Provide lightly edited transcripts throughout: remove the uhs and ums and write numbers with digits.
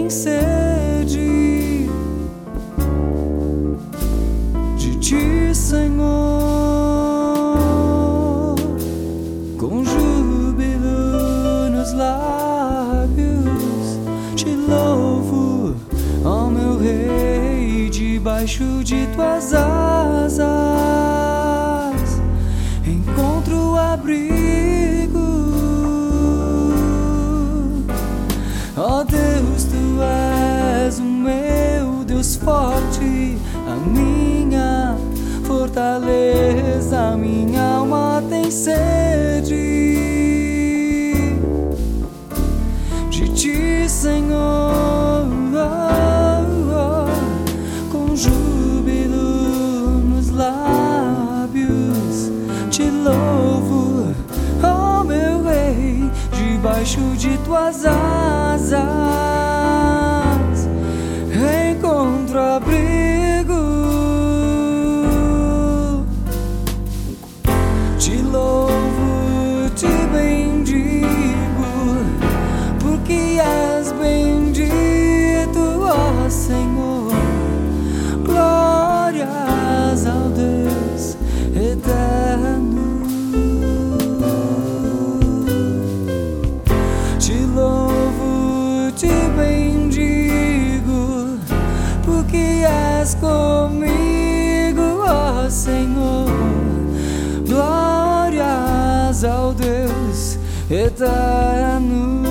tem sede de ti, Senhor. Com júbilo nos lábios te louvo, ó meu Rei. Debaixo de tuas asas encontro abrigo. Ó Deus, tu és o meu Deus forte, a minha fortaleza. Minha alma tem sede de ti, Senhor. Com júbilo nos lábios te louvo, ó meu Rei. Debaixo de tuas asas encontro abrigo. Te louvo, te bendigo, porque és bendito, ó Senhor. Glórias ao Deus eterno. Te louvo, te bendigo, porque és comigo, ó Senhor. Glórias ao Deus eterno.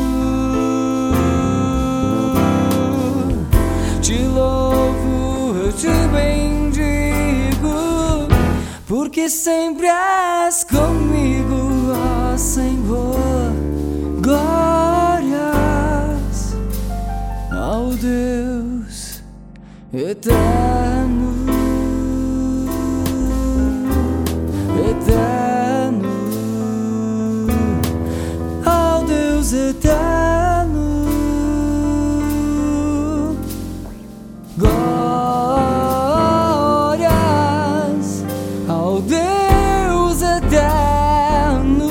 Te louvo, te bendigo, porque sempre és comigo, ó Senhor. Glórias ao Deus eterno, eterno, ao Deus eterno. Glórias ao Deus eterno.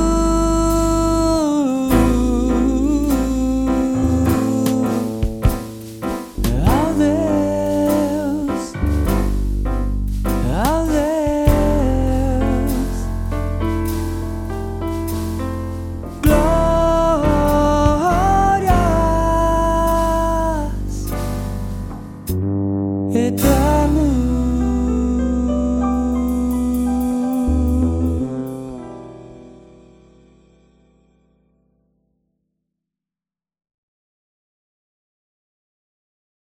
Ao Deus, ao Deus. Glórias eterno.